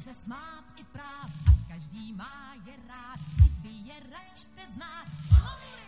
se smát i prát a každý má je rád, i vy je račte znát.